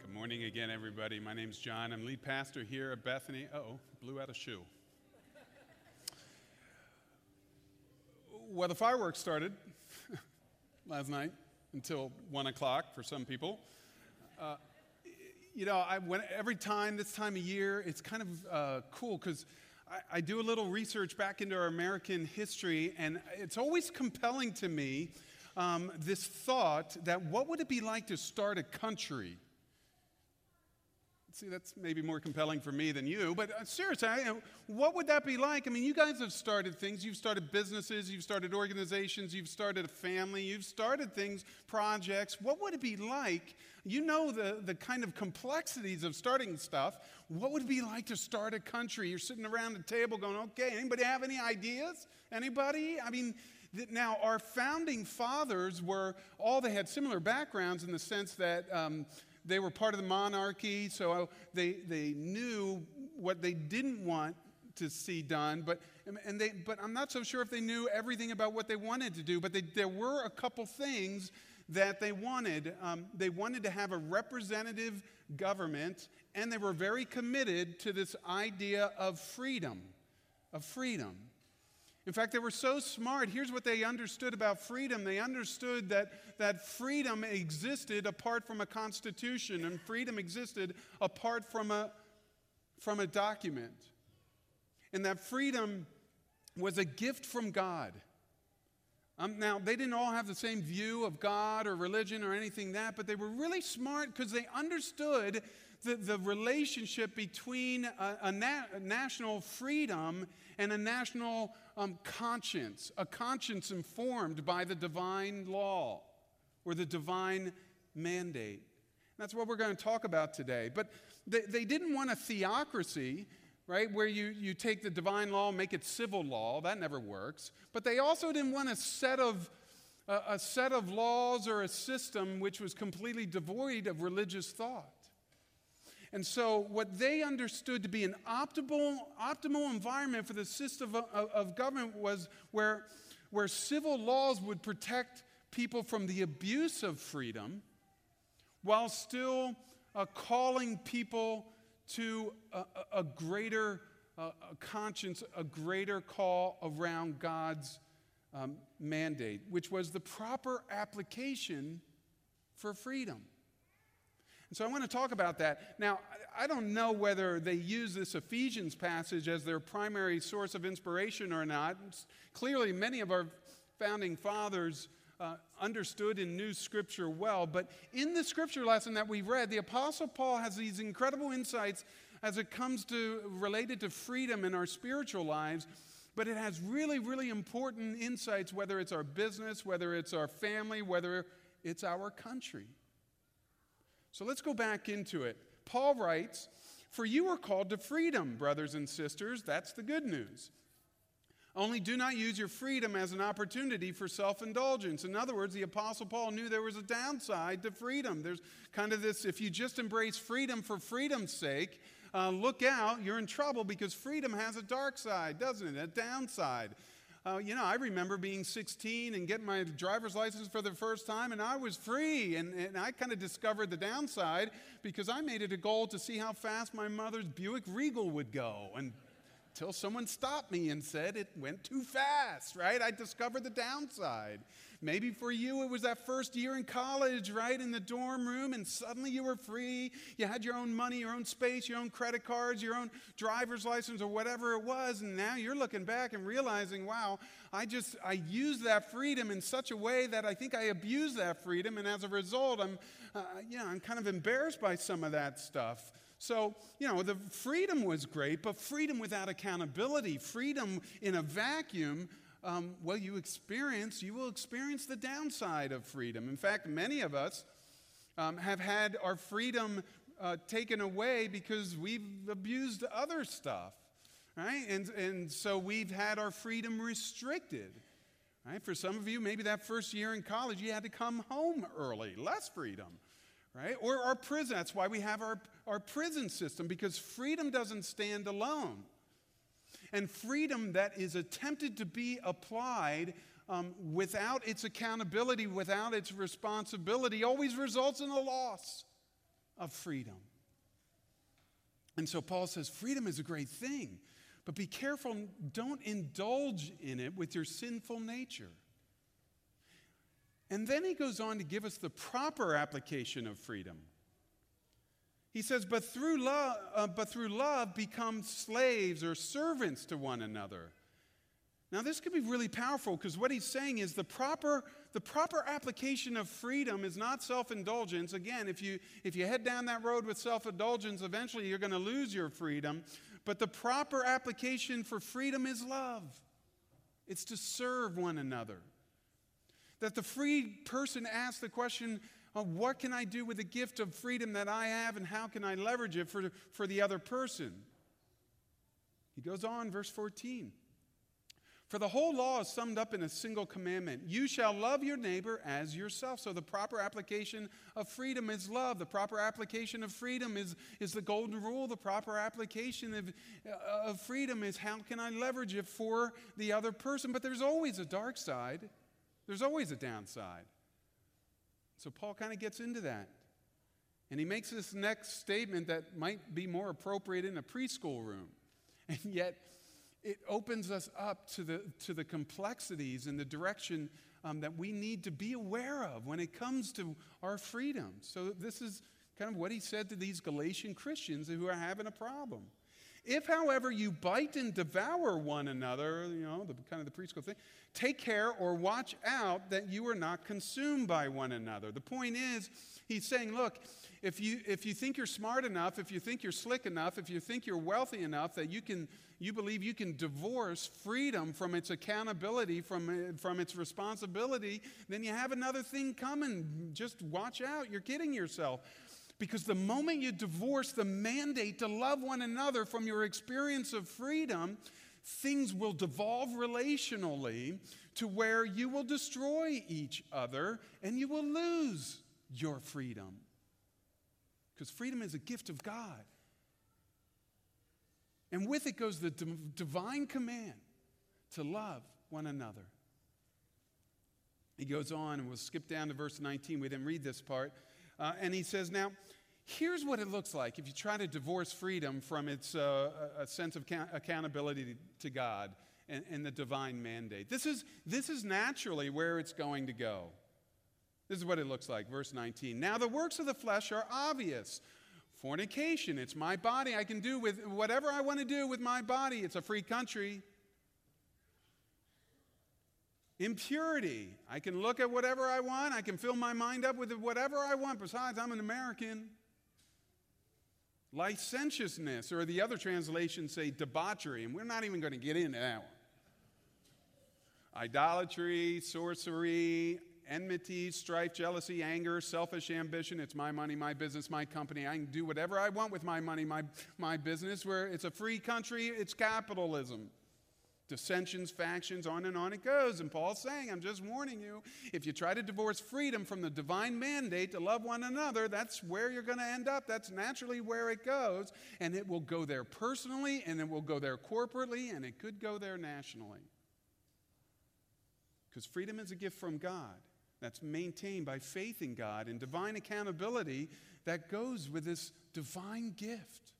Good morning again, everybody. My name's John. I'm lead pastor here at Bethany. Uh-oh, blew out a shoe. Well, the fireworks started last night until 1 o'clock for some people. Every time, this time of year, it's kind of cool because I do a little research back into our American history, and it's always compelling to me, this thought that what would it be like to start a country? See, that's maybe more compelling for me than you, but seriously, what would that be like? I mean, you guys have started things. You've started businesses. You've started organizations. You've started a family. You've started things, projects. What would it be like? You know the kind of complexities of starting stuff. What would it be like to start a country? You're sitting around the table going, okay, anybody have any ideas? Anybody? I mean, now our founding fathers they had similar backgrounds in the sense that they were part of the monarchy, so they knew what they didn't want to see done, but I'm not so sure if they knew everything about what they wanted to do, but there were a couple things that they wanted. They wanted to have a representative government, and they were very committed to this idea of freedom. In fact, they were so smart. Here's what they understood about freedom. They understood that freedom existed apart from a constitution, and freedom existed apart from a document. And that freedom was a gift from God. Now, they didn't all have the same view of God or religion or anything but they were really smart because they understood the relationship between a national freedom and a national conscience, a conscience informed by the divine law or the divine mandate. That's what we're going to talk about today. But they didn't want a theocracy, right, where you take the divine law and make it civil law. That never works. But they also didn't want a set of laws or a system which was completely devoid of religious thought. And so what they understood to be an optimal environment for the system of government was where civil laws would protect people from the abuse of freedom while still calling people to a greater conscience, a greater call around God's mandate, which was the proper application for freedom. And so I want to talk about that. Now, I don't know whether they use this Ephesians passage as their primary source of inspiration or not. Clearly, many of our founding fathers understood and knew Scripture well. But in the Scripture lesson that we read, the Apostle Paul has these incredible insights as it comes to related to freedom in our spiritual lives. But it has really, really important insights, whether it's our business, whether it's our family, whether it's our country. So let's go back into it. Paul writes, "For you are called to freedom, brothers and sisters." That's the good news. "Only do not use your freedom as an opportunity for self-indulgence." In other words, the Apostle Paul knew there was a downside to freedom. There's kind of this, if you just embrace freedom for freedom's sake, look out, you're in trouble because freedom has a dark side, doesn't it? A downside. I remember being 16 and getting my driver's license for the first time, and I was free. And I kind of discovered the downside because I made it a goal to see how fast my mother's Buick Regal would go. And until someone stopped me and said it went too fast, right? I discovered the downside. Maybe for you it was that first year in college, right, in the dorm room, and suddenly you were free. You had your own money, your own space, your own credit cards, your own driver's license or whatever it was, and now you're looking back and realizing, wow, I used that freedom in such a way that I think I abused that freedom, and as a result, I'm kind of embarrassed by some of that stuff. So, the freedom was great, but freedom without accountability, freedom in a vacuum, you will experience the downside of freedom. In fact, many of us have had our freedom taken away because we've abused other stuff, right? And so we've had our freedom restricted, right? For some of you, maybe that first year in college, you had to come home early, less freedom. Right? Or our prison. That's why we have our prison system, because freedom doesn't stand alone. And freedom that is attempted to be applied without its accountability, without its responsibility, always results in a loss. of freedom. And so Paul says freedom is a great thing, but be careful, don't indulge in it with your sinful nature. And then he goes on to give us the proper application of freedom. He says, but through love become slaves or servants to one another. Now this could be really powerful, because what he's saying is the proper application of freedom is not self-indulgence. Again, if you head down that road with self-indulgence, eventually you're going to lose your freedom. But the proper application for freedom is love. It's to serve one another. That the freed person asks the question, what can I do with the gift of freedom that I have, and how can I leverage it for the other person? He goes on, verse 14. For the whole law is summed up in a single commandment. You shall love your neighbor as yourself. So the proper application of freedom is love. The proper application of freedom is the golden rule. The proper application of freedom is how can I leverage it for the other person. But there's always a dark side. There's always a downside. So Paul kind of gets into that. And he makes this next statement that might be more appropriate in a preschool room. And yet it opens us up to the complexities and the direction that we need to be aware of when it comes to our freedom. So this is kind of what he said to these Galatian Christians who are having a problem. If, however, you bite and devour one another, kind of the preschool thing, take care or watch out that you are not consumed by one another. The point is, he's saying, look, if you think you're smart enough, if you think you're slick enough, if you think you're wealthy enough that you believe you can divorce freedom from its accountability, from its responsibility, then you have another thing coming. Just watch out. You're kidding yourself. Because the moment you divorce the mandate to love one another from your experience of freedom, things will devolve relationally to where you will destroy each other and you will lose your freedom. Because freedom is a gift of God. And with it goes the divine command to love one another. He goes on, and we'll skip down to verse 19. We didn't read this part. And he says, now, here's what it looks like if you try to divorce freedom from its a sense of accountability to God and the divine mandate. This is naturally where it's going to go. This is what it looks like, verse 19. Now the works of the flesh are obvious. Fornication, it's my body. I can do with whatever I want to do with my body. It's a free country. Impurity. I can look at whatever I want. I can fill my mind up with whatever I want. Besides, I'm an American. Licentiousness, or the other translations say debauchery, and we're not even going to get into that one. Idolatry, sorcery, enmity, strife, jealousy, anger, selfish ambition. It's my money, my business, my company. I can do whatever I want with my money, my business. Where it's a free country, it's capitalism. Dissensions, factions, on and on it goes. And Paul's saying, I'm just warning you, if you try to divorce freedom from the divine mandate to love one another, that's where you're going to end up. That's naturally where it goes. And it will go there personally, and it will go there corporately, and it could go there nationally. Because freedom is a gift from God that's maintained by faith in God and divine accountability that goes with this divine gift.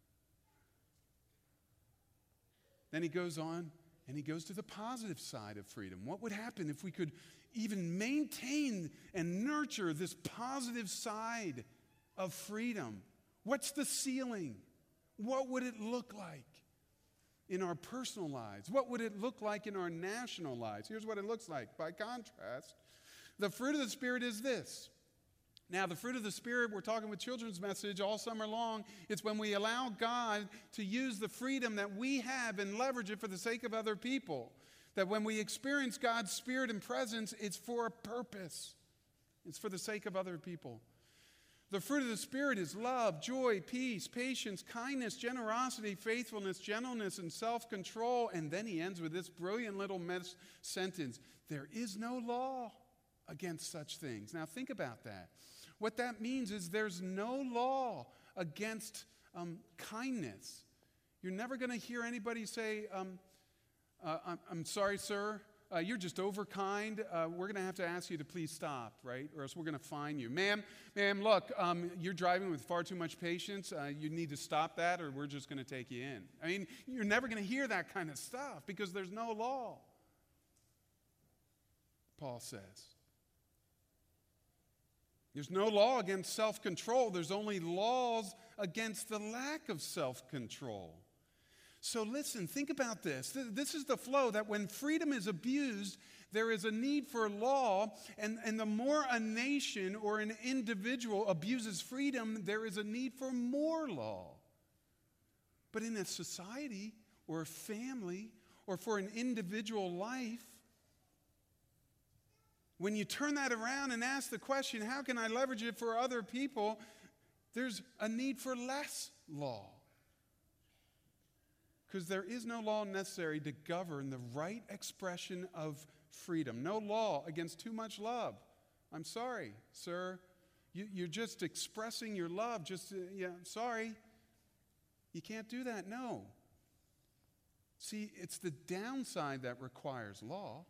Then he goes on, and he goes to the positive side of freedom. What would happen if we could even maintain and nurture this positive side of freedom? What's the ceiling? What would it look like in our personal lives? What would it look like in our national lives? Here's what it looks like. By contrast, the fruit of the Spirit is this. Now, the fruit of the Spirit, we're talking with children's message all summer long. It's when we allow God to use the freedom that we have and leverage it for the sake of other people. That when we experience God's Spirit and presence, it's for a purpose. It's for the sake of other people. The fruit of the Spirit is love, joy, peace, patience, kindness, generosity, faithfulness, gentleness, and self-control. And then he ends with this brilliant little sentence. There is no law against such things. Now think about that. What that means is there's no law against kindness. You're never going to hear anybody say, I'm sorry, sir, you're just overkind. We're going to have to ask you to please stop, right? Or else we're going to fine you. Ma'am, look, you're driving with far too much patience. You need to stop that or we're just going to take you in. I mean, you're never going to hear that kind of stuff because there's no law, Paul says. There's no law against self-control. There's only laws against the lack of self-control. So listen, think about this. This is the flow that when freedom is abused, there is a need for law, and the more a nation or an individual abuses freedom, there is a need for more law. But in a society or a family or for an individual life, when you turn that around and ask the question, how can I leverage it for other people, there's a need for less law. Because there is no law necessary to govern the right expression of freedom. No law against too much love. I'm sorry, sir. You're just expressing your love. Sorry. You can't do that. No. See, it's the downside that requires law.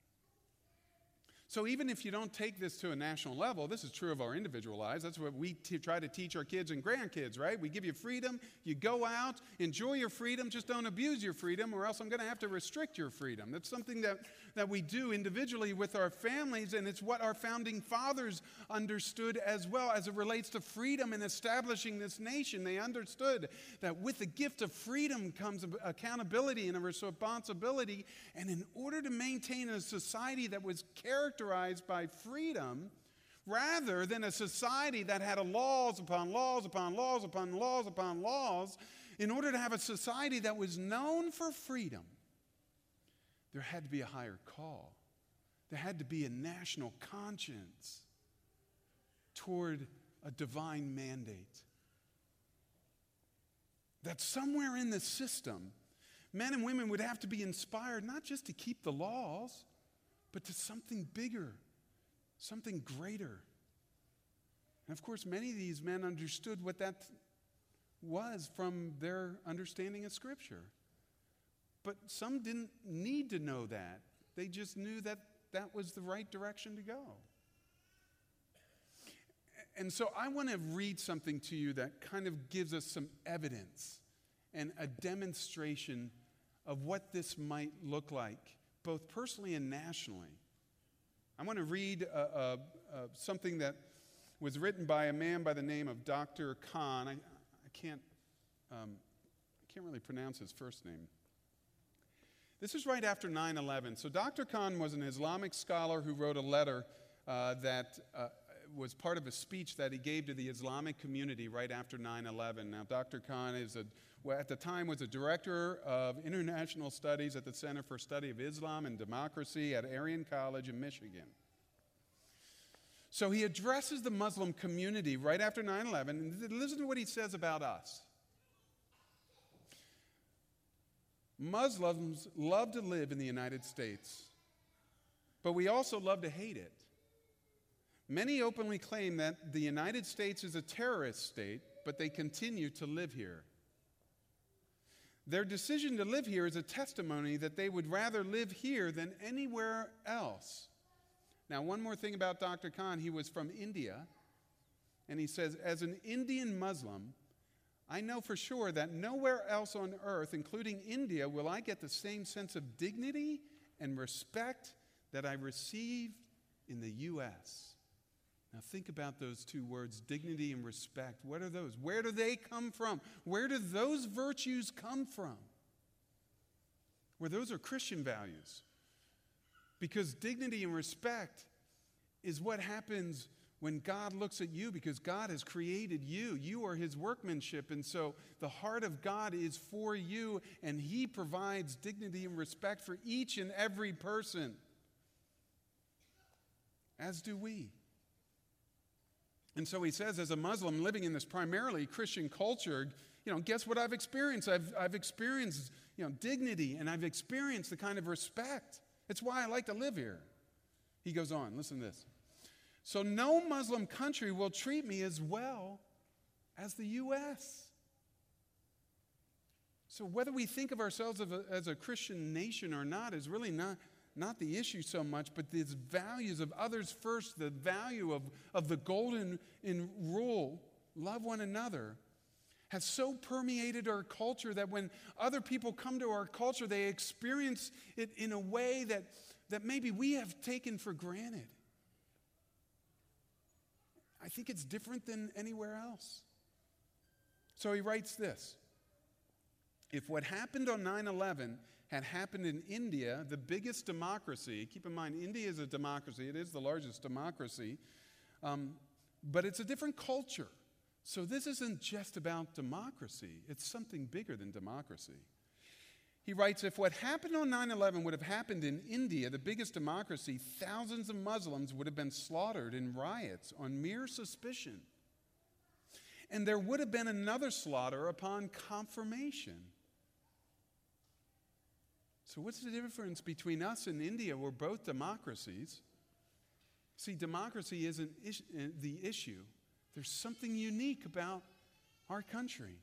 So even if you don't take this to a national level, this is true of our individual lives. That's what we try to teach our kids and grandkids, right? We give you freedom. You go out, enjoy your freedom. Just don't abuse your freedom or else I'm going to have to restrict your freedom. That's something that we do individually with our families, and it's what our founding fathers understood as well as it relates to freedom in establishing this nation. They understood that with the gift of freedom comes accountability and a responsibility, and in order to maintain a society that was characterized by freedom, rather than a society that had laws upon laws upon laws upon laws upon laws, in order to have a society that was known for freedom, there had to be a higher call. There had to be a national conscience toward a divine mandate. That somewhere in the system, men and women would have to be inspired not just to keep the laws, but to something bigger, something greater. And of course, many of these men understood what that was from their understanding of Scripture. But some didn't need to know that. They just knew that that was the right direction to go. And so I want to read something to you that kind of gives us some evidence and a demonstration of what this might look like, both personally and nationally. I want to read something that was written by a man by the name of Dr. Khan. I can't really pronounce his first name. This is right after 9/11. So Dr. Khan was an Islamic scholar who wrote a letter that was part of a speech that he gave to the Islamic community right after 9/11. Now, Dr. Khan at the time was a director of international studies at the Center for Study of Islam and Democracy at Arian College in Michigan. So he addresses the Muslim community right after 9/11, and listen to what he says about us. Muslims love to live in the United States, but we also love to hate it. Many openly claim that the United States is a terrorist state, but they continue to live here. Their decision to live here is a testimony that they would rather live here than anywhere else. Now, one more thing about Dr. Khan. He was from India, and he says, as an Indian Muslim, I know for sure that nowhere else on earth, including India, will I get the same sense of dignity and respect that I received in the U.S. Now think about those two words, dignity and respect. What are those? Where do they come from? Where do those virtues come from? Well, those are Christian values. Because dignity and respect is what happens when God looks at you, because God has created you. You are His workmanship, and so the heart of God is for you, and He provides dignity and respect for each and every person, as do we. And so he says, as a Muslim living in this primarily Christian culture, guess what I've experienced? I've experienced, dignity, and I've experienced the kind of respect. It's why I like to live here. He goes on, listen to this. So no Muslim country will treat me as well as the U.S. So whether we think of ourselves as a Christian nation or not is really not the issue so much, but these values of others first, the value of the golden rule, love one another, has so permeated our culture that when other people come to our culture, they experience it in a way that maybe we have taken for granted. I think it's different than anywhere else. So he writes this: if what happened on 9/11 had happened in India, the biggest democracy — keep in mind, India is a democracy, it is the largest democracy, but it's a different culture. So this isn't just about democracy, it's something bigger than democracy. He writes, if what happened on 9/11 would have happened in India, the biggest democracy, thousands of Muslims would have been slaughtered in riots on mere suspicion. And there would have been another slaughter upon confirmation. So what's the difference between us and India? We're both democracies. See, democracy isn't the issue. There's something unique about our country.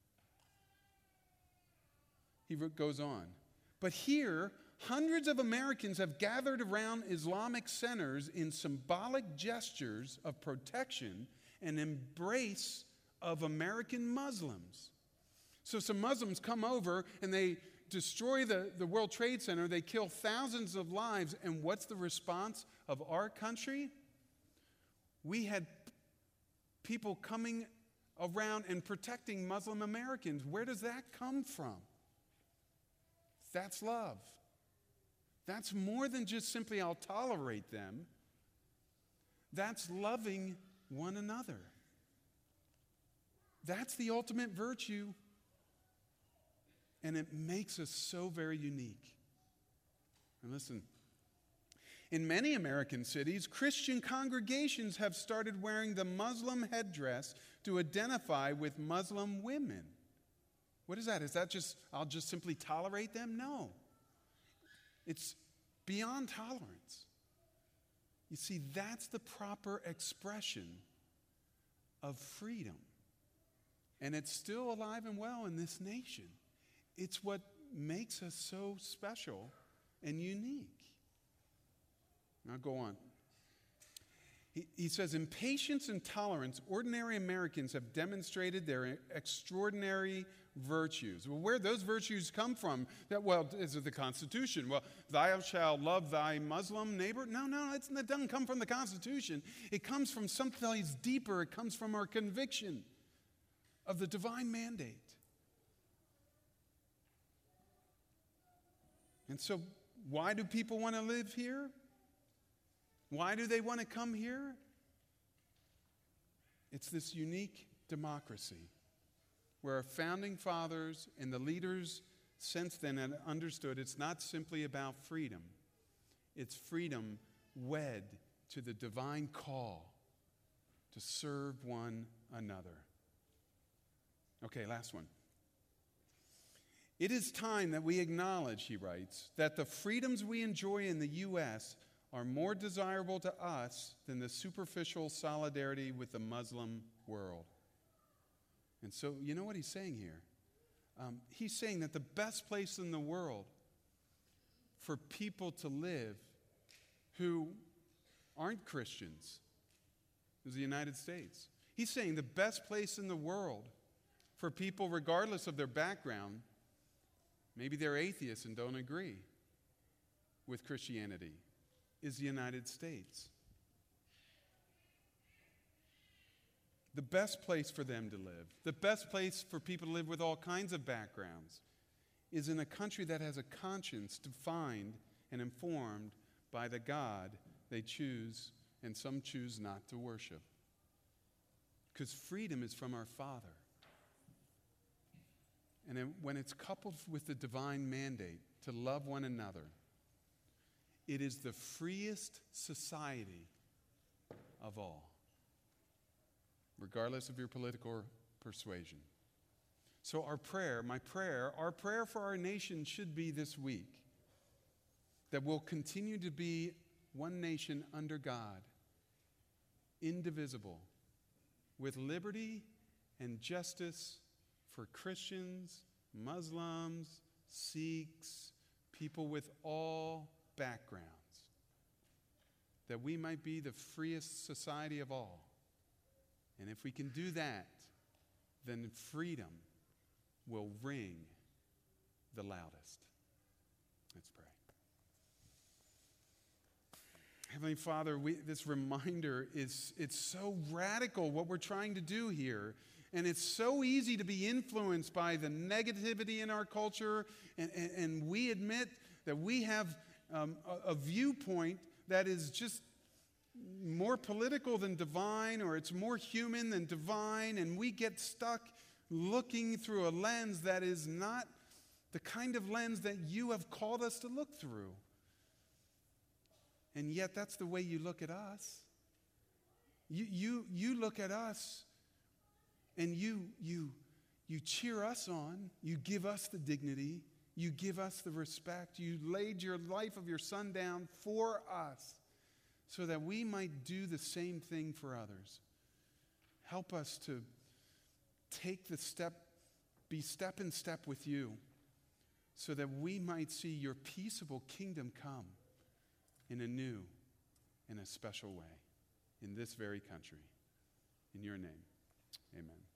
He goes on. But here, hundreds of Americans have gathered around Islamic centers in symbolic gestures of protection and embrace of American Muslims. So some Muslims come over and they destroy the World Trade Center. They kill thousands of lives. And what's the response of our country? We had people coming around and protecting Muslim Americans. Where does that come from? That's love. That's more than just simply I'll tolerate them. That's loving one another. That's the ultimate virtue, and it makes us so very unique. And listen, in many American cities, Christian congregations have started wearing the Muslim headdress to identify with Muslim women. What is that? Is that just, I'll just simply tolerate them? No. It's beyond tolerance. You see, that's the proper expression of freedom. And it's still alive and well in this nation. It's what makes us so special and unique. Now go on. He says, in patience and tolerance, ordinary Americans have demonstrated their extraordinary virtues. Well, where those virtues come from? Is it the Constitution? Well, thou shalt love thy Muslim neighbor? No, it doesn't come from the Constitution. It comes from someplace deeper. It comes from our conviction of the divine mandate. And so, why do people want to live here? Why do they want to come here? It's this unique democracy where our founding fathers and the leaders since then had understood it's not simply about freedom. It's freedom wed to the divine call to serve one another. Okay, last one. It is time that we acknowledge, he writes, that the freedoms we enjoy in the U.S. are more desirable to us than the superficial solidarity with the Muslim world. And so, you know what he's saying here? He's saying that the best place in the world for people to live who aren't Christians is the United States. He's saying the best place in the world for people, regardless of their background, maybe they're atheists and don't agree with Christianity, is the United States. The best place for them to live, the best place for people to live with all kinds of backgrounds, is in a country that has a conscience defined and informed by the God they choose, and some choose not to worship. Because freedom is from our Father. And then when it's coupled with the divine mandate to love one another, it is the freest society of all, regardless of your political persuasion. So our prayer for our nation should be this week that we'll continue to be one nation under God, indivisible, with liberty and justice for Christians, Muslims, Sikhs, people with all backgrounds, that we might be the freest society of all. And if we can do that, then freedom will ring the loudest. Let's pray. Heavenly Father, this reminder it's so radical what we're trying to do here. And it's so easy to be influenced by the negativity in our culture. And we admit that we have a viewpoint that is just more political than divine, or it's more human than divine. And we get stuck looking through a lens that is not the kind of lens that you have called us to look through. And yet that's the way you look at us. You look at us and you cheer us on. You give us the dignity. You give us the respect. You laid your life of your Son down for us so that we might do the same thing for others. Help us to take the step, be step in step with you, so that we might see your peaceable kingdom come in a new and a special way in this very country. In your name, amen.